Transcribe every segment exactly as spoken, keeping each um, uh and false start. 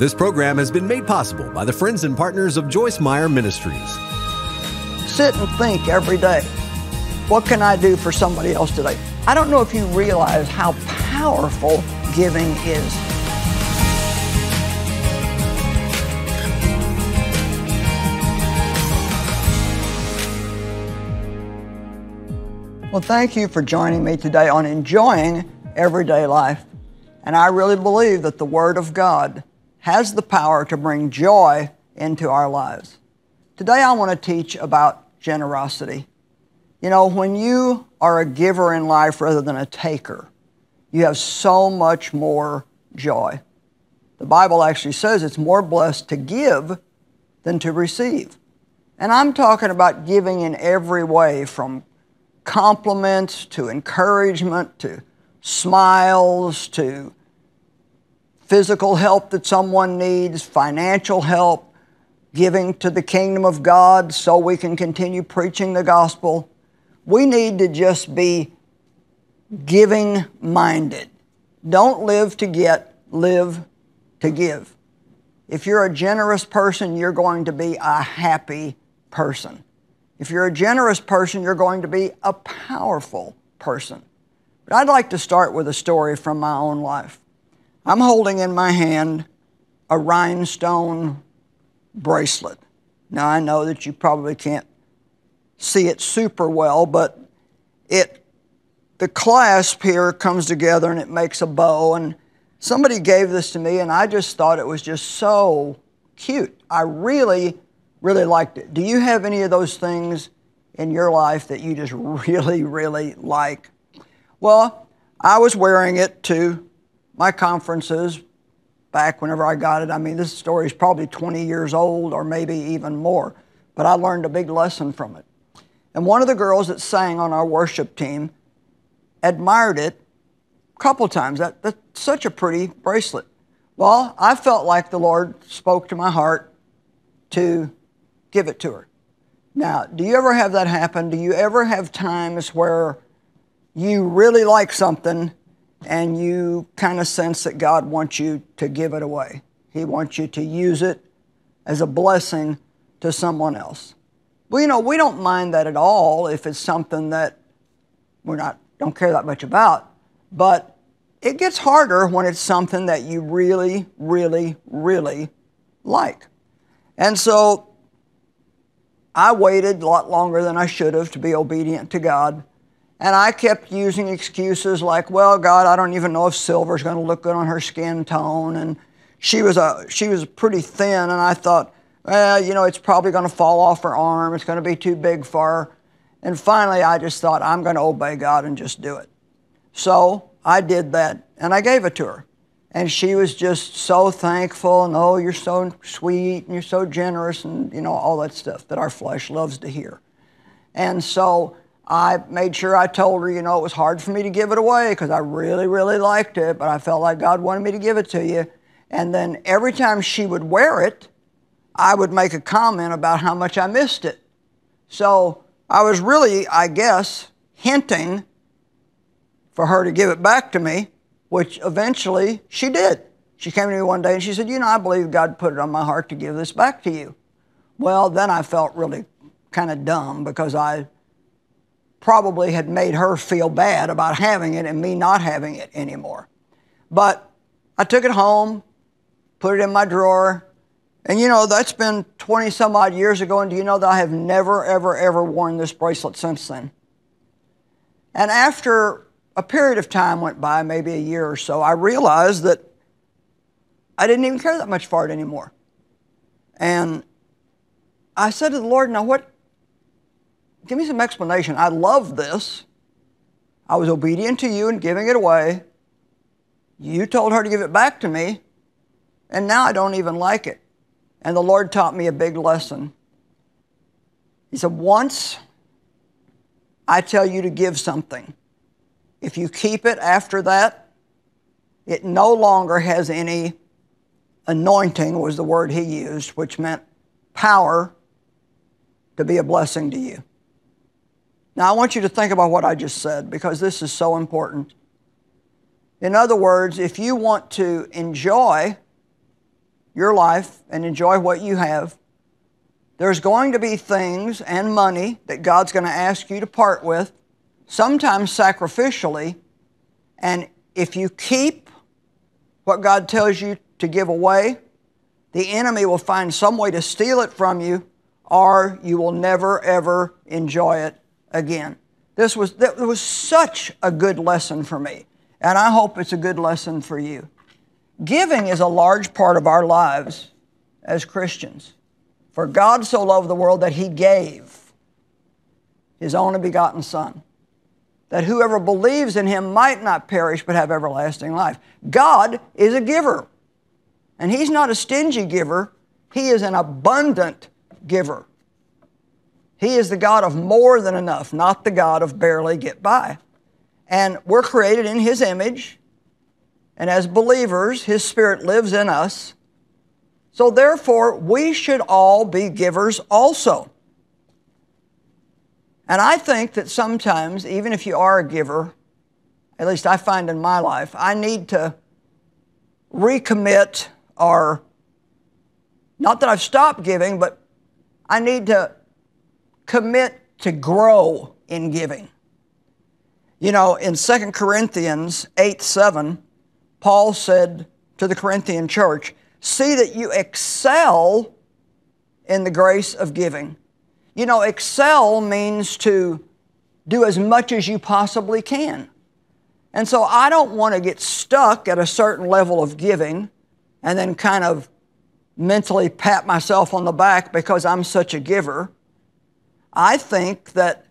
This program has been made possible by the friends and partners of Joyce Meyer Ministries. Sit and think every day, what can I do for somebody else today? I don't know if you realize how powerful giving is. Well, thank you for joining me today on Enjoying Everyday Life. And I really believe that the Word of God has the power to bring joy into our lives. Today I want to teach about generosity. You know, when you are a giver in life rather than a taker, you have so much more joy. The Bible actually says it's more blessed to give than to receive. And I'm talking about giving in every way, from compliments to encouragement to smiles to physical help that someone needs, financial help, giving to the kingdom of God so we can continue preaching the gospel. We need to just be giving-minded. Don't live to get, live to give. If you're a generous person, you're going to be a happy person. If you're a generous person, you're going to be a powerful person. But I'd like to start with a story from my own life. I'm holding in my hand a rhinestone bracelet. Now, I know that you probably can't see it super well, but it, the clasp here comes together and it makes a bow. And somebody gave this to me, and I just thought it was just so cute. I really, really liked it. Do you have any of those things in your life that you just really, really like? Well, I was wearing it to my conferences back whenever I got it. I mean, this story is probably twenty years old or maybe even more, but I learned a big lesson from it. And one of the girls that sang on our worship team admired it a couple times. That, that's such a pretty bracelet. Well, I felt like the Lord spoke to my heart to give it to her. Now, do you ever have that happen? Do you ever have times where you really like something and you kind of sense that God wants you to give it away? He wants you to use it as a blessing to someone else. Well, you know, we don't mind that at all if it's something that we're not, don't care that much about. But it gets harder when it's something that you really, really, really like. And so I waited a lot longer than I should have to be obedient to God. And I kept using excuses like, well, God, I don't even know if silver's going to look good on her skin tone. And she was a she was pretty thin, and I thought, well, you know, it's probably going to fall off her arm. It's going to be too big for her. And finally, I just thought, I'm going to obey God and just do it. So I did that, and I gave it to her. And she was just so thankful, and oh, you're so sweet, and you're so generous, and, you know, all that stuff that our flesh loves to hear. And so I made sure I told her, you know, it was hard for me to give it away because I really, really liked it, but I felt like God wanted me to give it to you. And then every time she would wear it, I would make a comment about how much I missed it. So I was really, I guess, hinting for her to give it back to me, which eventually she did. She came to me one day and she said, you know, I believe God put it on my heart to give this back to you. Well, then I felt really kind of dumb because I probably had made her feel bad about having it and me not having it anymore. But I took it home, put it in my drawer, and you know, that's been twenty some odd years ago, and do you know that I have never, ever, ever worn this bracelet since then? And after a period of time went by, maybe a year or so, I realized that I didn't even care that much for it anymore. And I said to the Lord, now what, give me some explanation. I love this. I was obedient to you in giving it away. You told her to give it back to me, and now I don't even like it. And the Lord taught me a big lesson. He said, once I tell you to give something, if you keep it after that, it no longer has any anointing, was the word he used, which meant power to be a blessing to you. Now, I want you to think about what I just said, because this is so important. In other words, if you want to enjoy your life and enjoy what you have, there's going to be things and money that God's going to ask you to part with, sometimes sacrificially, and if you keep what God tells you to give away, the enemy will find some way to steal it from you, or you will never, ever enjoy it again. This was, that was such a good lesson for me, and I hope it's a good lesson for you. Giving is a large part of our lives as Christians. For God so loved the world that He gave His only begotten Son, that whoever believes in Him might not perish but have everlasting life. God is a giver, and He's not a stingy giver. He is an abundant giver. He is the God of more than enough, not the God of barely get by. And we're created in His image, and as believers, His Spirit lives in us. So therefore, we should all be givers also. And I think that sometimes, even if you are a giver, at least I find in my life, I need to recommit, or not that I've stopped giving, but I need to commit to grow in giving. You know, in Second Corinthians eight seven, Paul said to the Corinthian church, "See that you excel in the grace of giving." You know, excel means to do as much as you possibly can. And so I don't want to get stuck at a certain level of giving and then kind of mentally pat myself on the back because I'm such a giver. I think that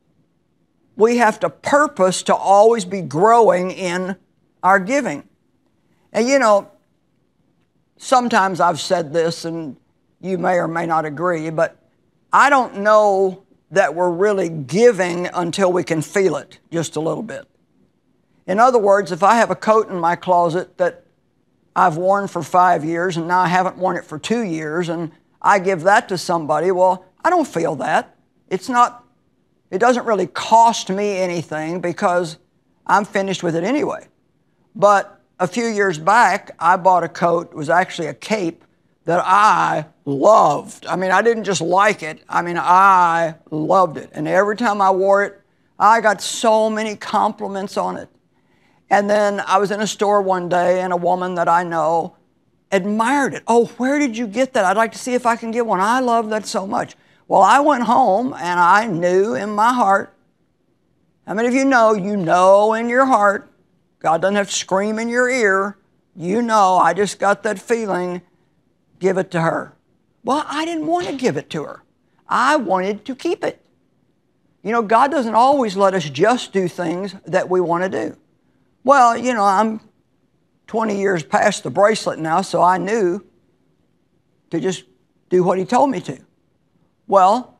we have to purpose to always be growing in our giving. And you know, sometimes I've said this, and you may or may not agree, but I don't know that we're really giving until we can feel it just a little bit. In other words, if I have a coat in my closet that I've worn for five years and now I haven't worn it for two years and I give that to somebody, well, I don't feel that. It's not, it doesn't really cost me anything because I'm finished with it anyway. But a few years back, I bought a coat, it was actually a cape, that I loved. I mean, I didn't just like it, I mean, I loved it. And every time I wore it, I got so many compliments on it. And then I was in a store one day and a woman that I know admired it. "Oh, where did you get that? I'd like to see if I can get one. I love that so much." Well, I went home and I knew in my heart, how many of you know, you know in your heart, God doesn't have to scream in your ear, you know, I just got that feeling, give it to her. Well, I didn't want to give it to her. I wanted to keep it. You know, God doesn't always let us just do things that we want to do. Well, you know, I'm twenty years past the bracelet now, so I knew to just do what He told me to. Well,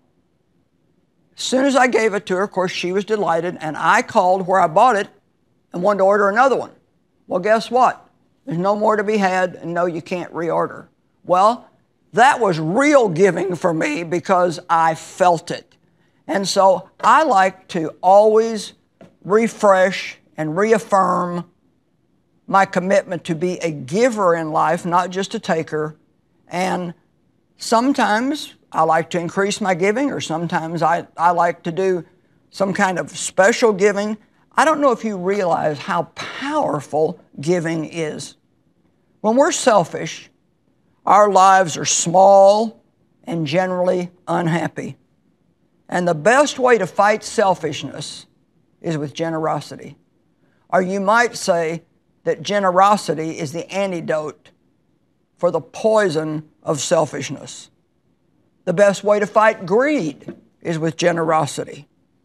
as soon as I gave it to her, of course, she was delighted, and I called where I bought it and wanted to order another one. Well, guess what? There's no more to be had, and no, you can't reorder. Well, that was real giving for me because I felt it. And so I like to always refresh and reaffirm my commitment to be a giver in life, not just a taker. And sometimes I like to increase my giving, or sometimes I, I like to do some kind of special giving. I don't know if you realize how powerful giving is. When we're selfish, our lives are small and generally unhappy. And the best way to fight selfishness is with generosity. Or you might say that generosity is the antidote for the poison of selfishness. The best way to fight greed is with generosity.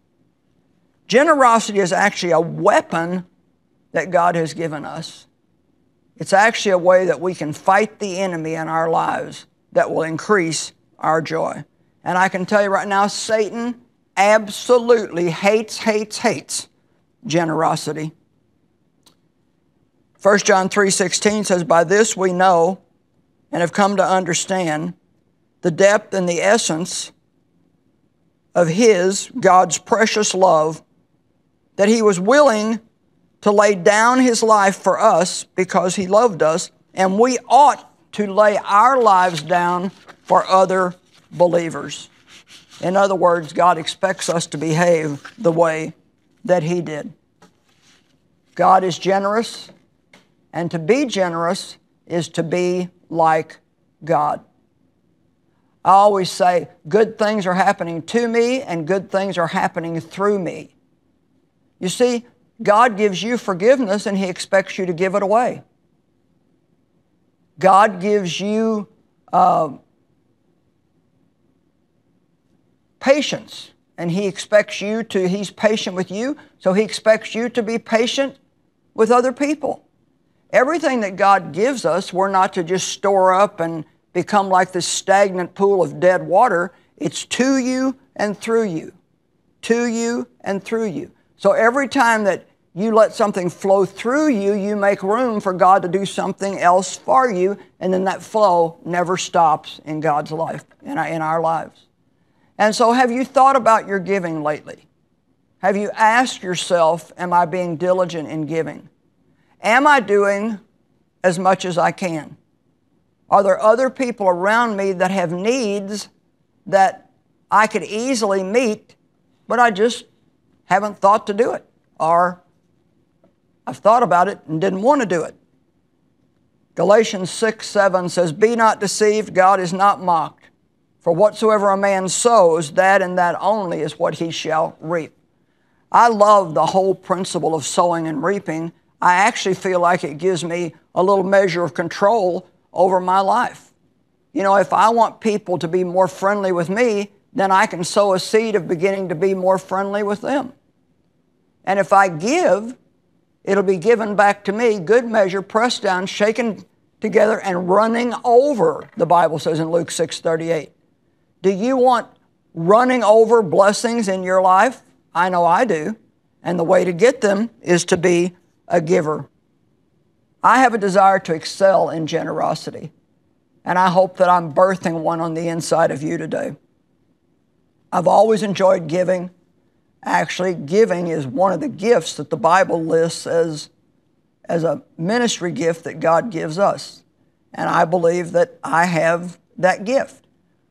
Generosity is actually a weapon that God has given us. It's actually a way that we can fight the enemy in our lives that will increase our joy. And I can tell you right now, Satan absolutely hates, hates, hates generosity. First John three sixteen says, "By this we know and have come to understand the depth and the essence of His, God's precious love, that He was willing to lay down His life for us because He loved us, and we ought to lay our lives down for other believers. In other words, God expects us to behave the way that He did. God is generous, and to be generous is to be like God. I always say, good things are happening to me and good things are happening through me. You see, God gives you forgiveness and He expects you to give it away. God gives you uh, patience, and He expects you to, He's patient with you, so He expects you to be patient with other people. Everything that God gives us, we're not to just store up and become like this stagnant pool of dead water. It's to you and through you. To you and through you. So every time that you let something flow through you, you make room for God to do something else for you, and then that flow never stops in God's life, in our, in our lives. And so have you thought about your giving lately? Have you asked yourself, am I being diligent in giving? Am I doing as much as I can? Are there other people around me that have needs that I could easily meet, but I just haven't thought to do it? Or I've thought about it and didn't want to do it. Galatians six seven says, "Be not deceived, God is not mocked. For whatsoever a man sows, that and that only is what he shall reap." I love the whole principle of sowing and reaping. I actually feel like it gives me a little measure of control over my life. You know, if I want people to be more friendly with me, then I can sow a seed of beginning to be more friendly with them. And if I give, it'll be given back to me, good measure, pressed down, shaken together, and running over, the Bible says in Luke six thirty-eight. Do you want running over blessings in your life? I know I do. And the way to get them is to be a giver. I have a desire to excel in generosity, and I hope that I'm birthing one on the inside of you today. I've always enjoyed giving. Actually, giving is one of the gifts that the Bible lists as, as a ministry gift that God gives us. And I believe that I have that gift.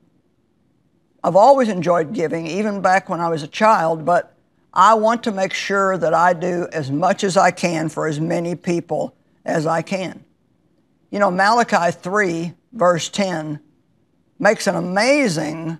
I've always enjoyed giving, even back when I was a child, but I want to make sure that I do as much as I can for as many people as I can. You know, Malachi three, verse ten, makes an amazing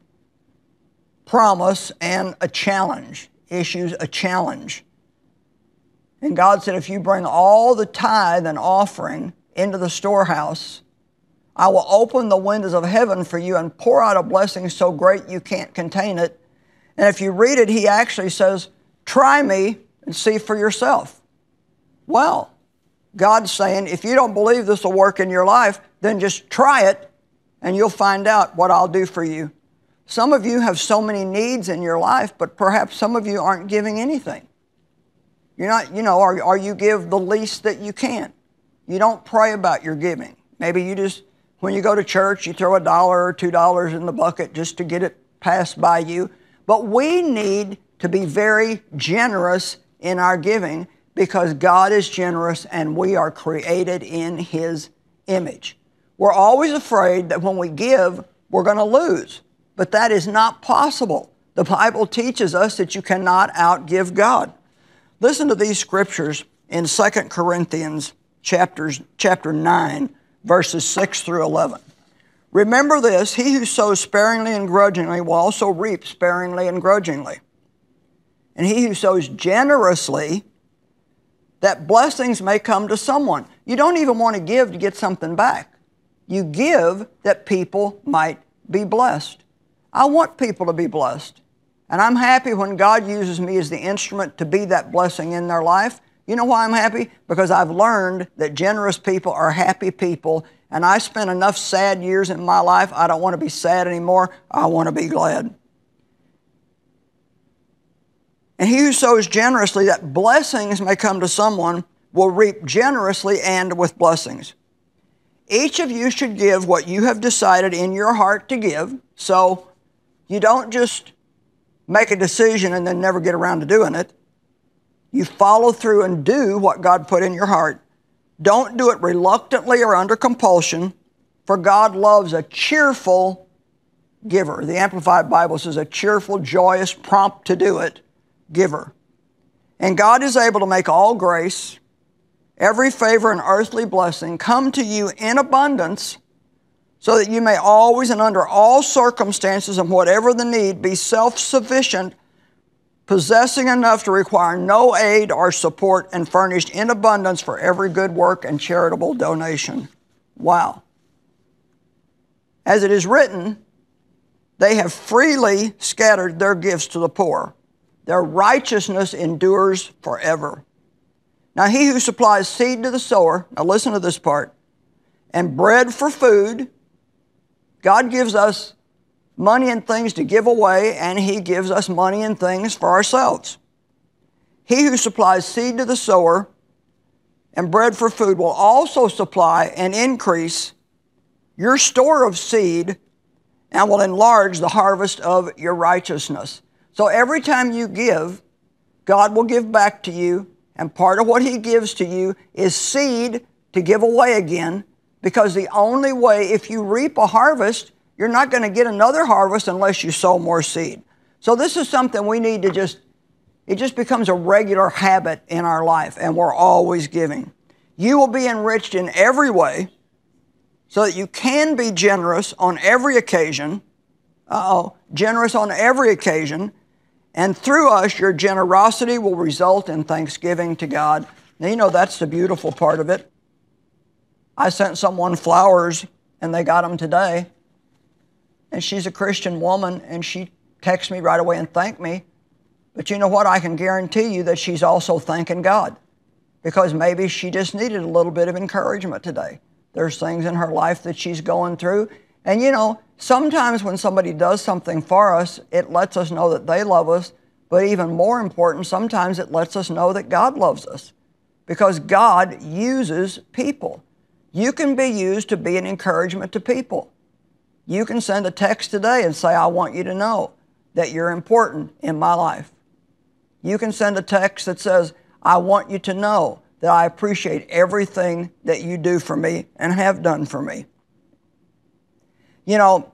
promise and a challenge, issues a challenge. And God said, if you bring all the tithe and offering into the storehouse, I will open the windows of heaven for you and pour out a blessing so great you can't contain it. And if you read it, He actually says, try me and see for yourself. Well, God's saying, if you don't believe this will work in your life, then just try it and you'll find out what I'll do for you. Some of you have so many needs in your life, but perhaps some of you aren't giving anything. You're not, you know, or, or you give the least that you can. You don't pray about your giving. Maybe you just, when you go to church, you throw a dollar or two dollars in the bucket just to get it passed by you. But we need to be very generous in our giving, because God is generous and we are created in His image. We're always afraid that when we give, we're going to lose. But that is not possible. The Bible teaches us that you cannot outgive God. Listen to these scriptures in Second Corinthians chapters, chapter nine, verses six through eleven. Remember this, he who sows sparingly and grudgingly will also reap sparingly and grudgingly. And he who sows generously, that blessings may come to someone. You don't even want to give to get something back. You give that people might be blessed. I want people to be blessed. And I'm happy when God uses me as the instrument to be that blessing in their life. You know why I'm happy? Because I've learned that generous people are happy people, and I spent enough sad years in my life. I don't want to be sad anymore. I want to be glad. And he who sows generously, that blessings may come to someone, will reap generously and with blessings. Each of you should give what you have decided in your heart to give. So you don't just make a decision and then never get around to doing it. You follow through and do what God put in your heart. Don't do it reluctantly or under compulsion. For God loves a cheerful giver. The Amplified Bible says a cheerful, joyous, prompt to do it giver. And God is able to make all grace, every favor and earthly blessing come to you in abundance, so that you may always and under all circumstances and whatever the need be self-sufficient, possessing enough to require no aid or support, and furnished in abundance for every good work and charitable donation. Wow. As it is written, they have freely scattered their gifts to the poor. Their righteousness endures forever. Now he who supplies seed to the sower, now listen to this part, and bread for food. God gives us money and things to give away, and He gives us money and things for ourselves. He who supplies seed to the sower and bread for food will also supply and increase your store of seed and will enlarge the harvest of your righteousness. So every time you give, God will give back to you, and part of what He gives to you is seed to give away again, because the only way, if you reap a harvest, you're not going to get another harvest unless you sow more seed. So this is something we need to just, it just becomes a regular habit in our life, and we're always giving. You will be enriched in every way so that you can be generous on every occasion. Uh-oh, generous on every occasion. And through us, your generosity will result in thanksgiving to God. Now, you know, that's the beautiful part of it. I sent someone flowers, and they got them today. And she's a Christian woman, and she texted me right away and thanked me. But you know what? I can guarantee you that she's also thanking God, because maybe she just needed a little bit of encouragement today. There's things in her life that she's going through. And you know, sometimes when somebody does something for us, it lets us know that they love us. But even more important, sometimes it lets us know that God loves us, because God uses people. You can be used to be an encouragement to people. You can send a text today and say, I want you to know that you're important in my life. You can send a text that says, I want you to know that I appreciate everything that you do for me and have done for me. You know,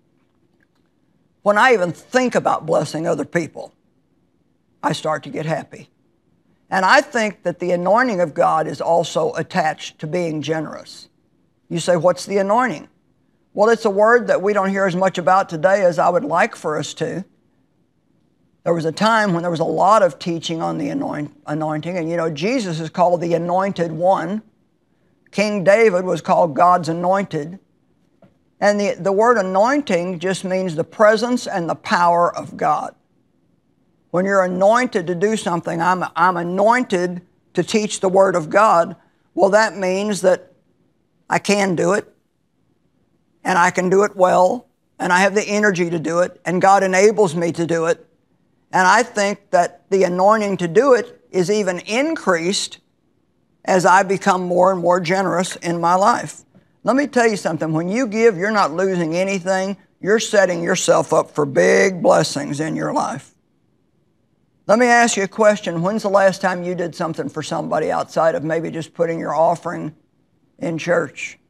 when I even think about blessing other people, I start to get happy. And I think that the anointing of God is also attached to being generous. You say, what's the anointing? Well, it's a word that we don't hear as much about today as I would like for us to. There was a time when there was a lot of teaching on the anoint, anointing, and you know, Jesus is called the Anointed One. King David was called God's Anointed. And the, the word anointing just means the presence and the power of God. When you're anointed to do something, I'm, I'm anointed to teach the Word of God, well, that means that I can do it, and I can do it well, and I have the energy to do it, and God enables me to do it. And I think that the anointing to do it is even increased as I become more and more generous in my life. Let me tell you something. When you give, you're not losing anything. You're setting yourself up for big blessings in your life. Let me ask you a question. When's the last time you did something for somebody outside of maybe just putting your offering in church?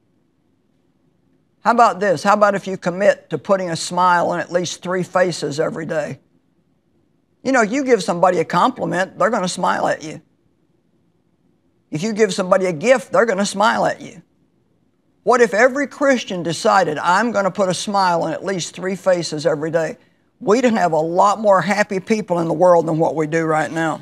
How about this? How about if you commit to putting a smile on at least three faces every day? You know, you give somebody a compliment, they're going to smile at you. If you give somebody a gift, they're going to smile at you. What if every Christian decided, I'm going to put a smile on at least three faces every day? We'd have a lot more happy people in the world than what we do right now.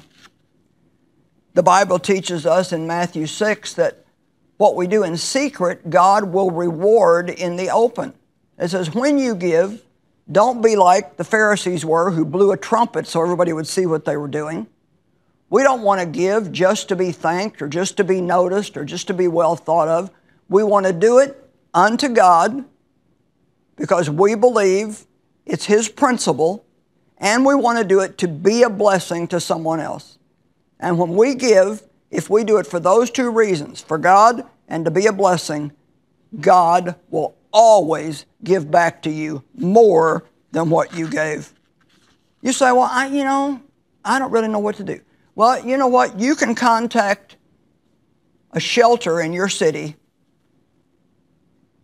The Bible teaches us in Matthew six that what we do in secret, God will reward in the open. It says, when you give, don't be like the Pharisees were, who blew a trumpet so everybody would see what they were doing. We don't want to give just to be thanked or just to be noticed or just to be well thought of. We want to do it unto God because we believe it's His principle, and we want to do it to be a blessing to someone else. And when we give, if we do it for those two reasons, for God and to be a blessing, God will always give back to you more than what you gave. You say, well, I, you know, I don't really know what to do. Well, you know what? You can contact a shelter in your city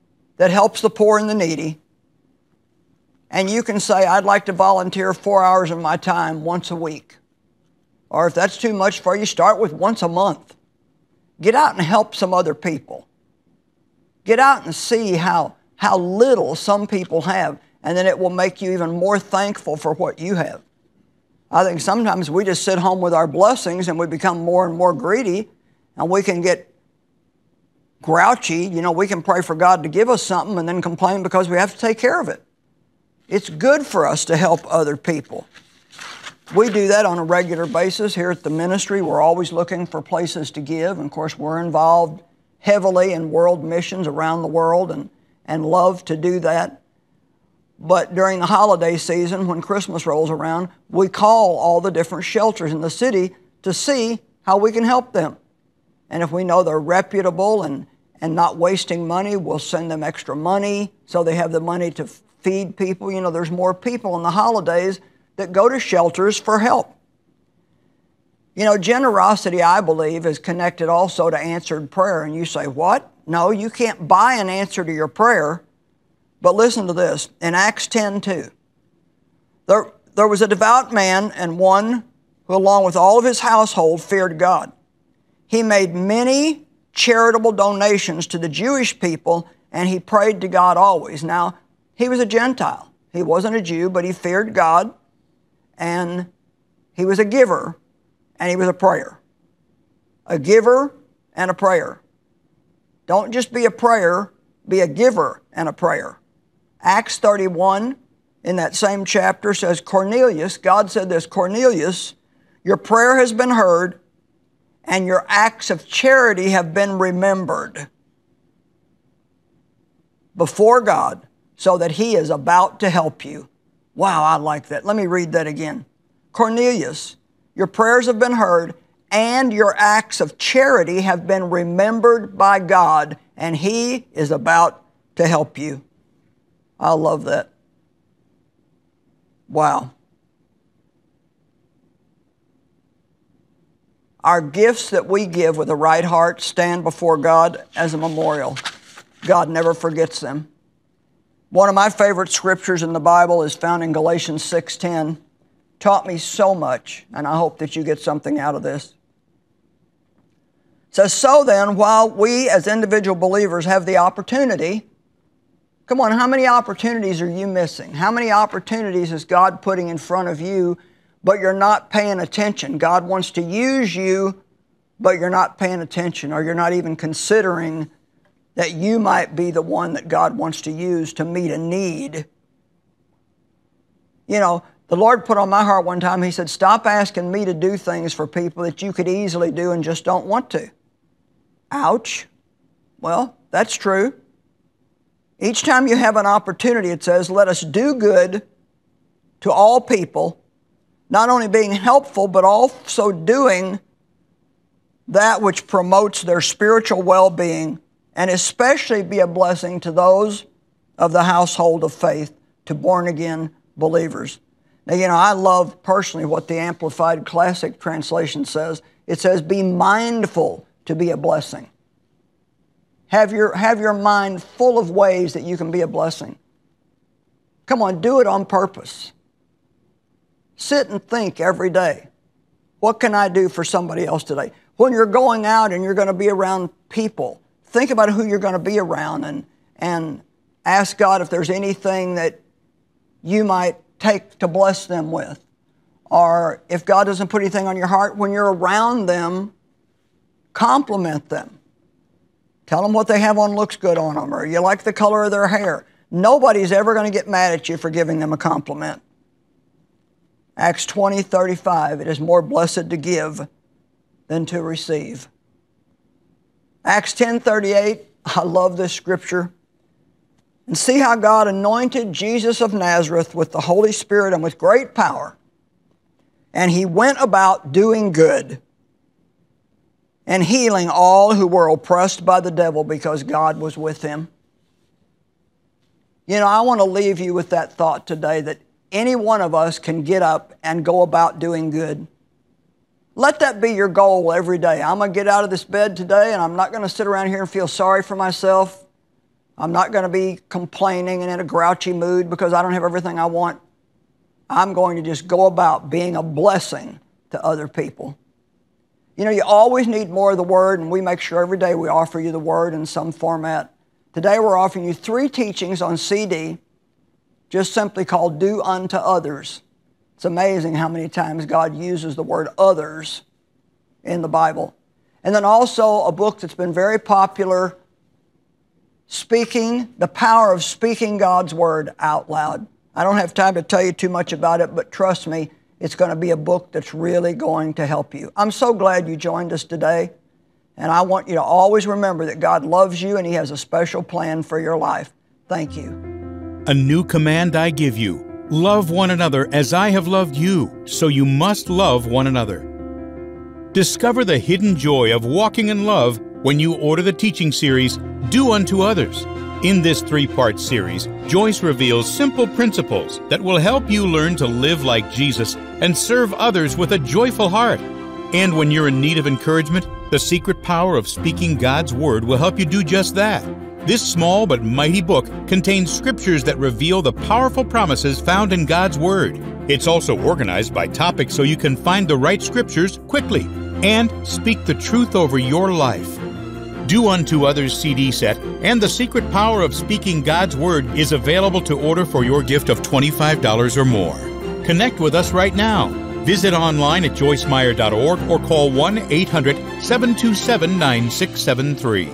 that helps the poor and the needy, and you can say, I'd like to volunteer four hours of my time once a week. Or if that's too much for you, start with once a month. Get out and help some other people. Get out and see how, how little some people have, and then it will make you even more thankful for what you have. I think sometimes we just sit home with our blessings and we become more and more greedy, and we can get grouchy. You know, we can pray for God to give us something and then complain because we have to take care of it. It's good for us to help other people. We do that on a regular basis here at the ministry. We're always looking for places to give. And of course, we're involved heavily in world missions around the world and, and love to do that. But during the holiday season, when Christmas rolls around, we call all the different shelters in the city to see how we can help them. And if we know they're reputable and, and not wasting money, we'll send them extra money so they have the money to feed people. You know, there's more people in the holidays that go to shelters for help. You know, generosity, I believe, is connected also to answered prayer. And you say, what? No, you can't buy an answer to your prayer. But listen to this. In Acts ten two, there, there was a devout man and one who, along with all of his household, feared God. He made many charitable donations to the Jewish people, and he prayed to God always. Now, he was a Gentile. He wasn't a Jew, but he feared God, and he was a giver, and he was a prayer. A giver and a prayer. Don't just be a prayer, be a giver and a prayer. Acts thirty-one, in that same chapter, says, Cornelius, God said this, Cornelius, your prayer has been heard, and your acts of charity have been remembered before God, so that he is about to help you. Wow, I like that. Let me read that again. Cornelius, your prayers have been heard, and your acts of charity have been remembered by God, and he is about to help you. I love that. Wow. Our gifts that we give with a right heart stand before God as a memorial. God never forgets them. One of my favorite scriptures in the Bible is found in Galatians six ten. Taught me so much, and I hope that you get something out of this. It says, so then, while we as individual believers have the opportunity, come on, how many opportunities are you missing? How many opportunities is God putting in front of you, but you're not paying attention? God wants to use you, but you're not paying attention, or you're not even considering that you might be the one that God wants to use to meet a need. You know, the Lord put on my heart one time, He said, stop asking me to do things for people that you could easily do and just don't want to. Ouch. Well, that's true. Each time you have an opportunity, it says, let us do good to all people, not only being helpful, but also doing that which promotes their spiritual well-being, and especially be a blessing to those of the household of faith, to born-again believers. Now, you know, I love personally what the Amplified Classic Translation says. It says, be mindful to be a blessing. Have your, have your mind full of ways that you can be a blessing. Come on, do it on purpose. Sit and think every day. What can I do for somebody else today? When you're going out and you're going to be around people, think about who you're going to be around and, and ask God if there's anything that you might take to bless them with. Or if God doesn't put anything on your heart, when you're around them, compliment them. Tell them what they have on looks good on them, or you like the color of their hair. Nobody's ever going to get mad at you for giving them a compliment. Acts twenty thirty-five, it is more blessed to give than to receive. Acts ten thirty-eight, I love this scripture. And see how God anointed Jesus of Nazareth with the Holy Spirit and with great power. And He went about doing good and healing all who were oppressed by the devil, because God was with Him. You know, I want to leave you with that thought today, that any one of us can get up and go about doing good. Let that be your goal every day. I'm going to get out of this bed today, and I'm not going to sit around here and feel sorry for myself. I'm not going to be complaining and in a grouchy mood because I don't have everything I want. I'm going to just go about being a blessing to other people. You know, you always need more of the Word, and we make sure every day we offer you the Word in some format. Today we're offering you three teachings on C D, just simply called Do Unto Others. It's amazing how many times God uses the word others in the Bible. And then also a book that's been very popular, Speaking, The Power of Speaking God's Word Out Loud. I don't have time to tell you too much about it, but trust me, it's going to be a book that's really going to help you. I'm so glad you joined us today, and I want you to always remember that God loves you and He has a special plan for your life. Thank you. A new command I give you, love one another as I have loved you, so you must love one another. Discover the hidden joy of walking in love when you order the teaching series, Do Unto Others. In this three-part series, Joyce reveals simple principles that will help you learn to live like Jesus and serve others with a joyful heart. And when you're in need of encouragement, the secret power of speaking God's Word will help you do just that. This small but mighty book contains scriptures that reveal the powerful promises found in God's Word. It's also organized by topic so you can find the right scriptures quickly and speak the truth over your life. Do Unto Others C D set and The Secret Power of Speaking God's Word is available to order for your gift of twenty-five dollars or more. Connect with us right now. Visit online at joyce meyer dot org or call one eight hundred seven two seven nine six seven three.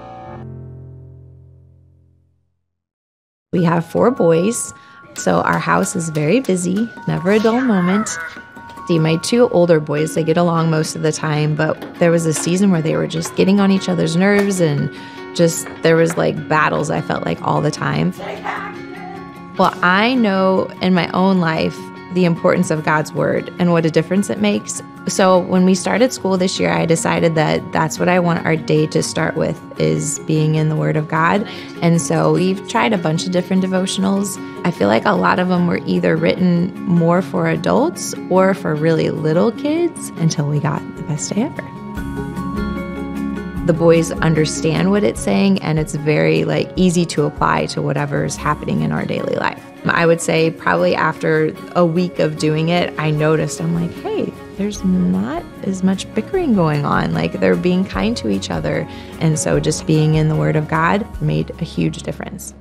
We have four boys, so our house is very busy, never a dull moment. See, my two older boys, they get along most of the time, but there was a season where they were just getting on each other's nerves and just, there was like battles, I felt like, all the time. Well, I know in my own life the importance of God's Word and what a difference it makes. So when we started school this year, I decided that that's what I want our day to start with, is being in the Word of God. And so we've tried a bunch of different devotionals. I feel like a lot of them were either written more for adults or for really little kids until we got the best day ever. The boys understand what it's saying, and it's very like easy to apply to whatever's happening in our daily life. I would say probably after a week of doing it, I noticed, I'm like, hey, there's not as much bickering going on. Like, they're being kind to each other. And so just being in the Word of God made a huge difference.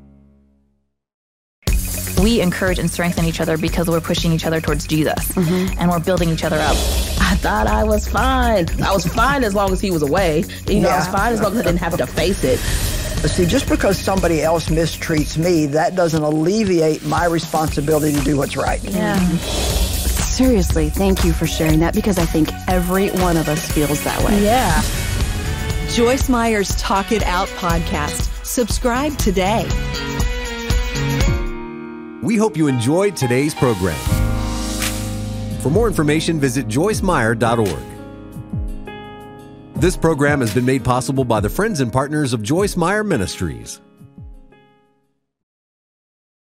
We encourage and strengthen each other because we're pushing each other towards Jesus, mm-hmm. and we're building each other up. I thought I was fine. I was fine as long as he was away. You know, yeah. I was fine as long as I didn't have to face it. See, just because somebody else mistreats me, that doesn't alleviate my responsibility to do what's right. Yeah. Seriously, thank you for sharing that, because I think every one of us feels that way. Yeah. Joyce Meyer's Talk It Out podcast. Subscribe today. We hope you enjoyed today's program. For more information, visit joyce meyer dot org. This program has been made possible by the friends and partners of Joyce Meyer Ministries.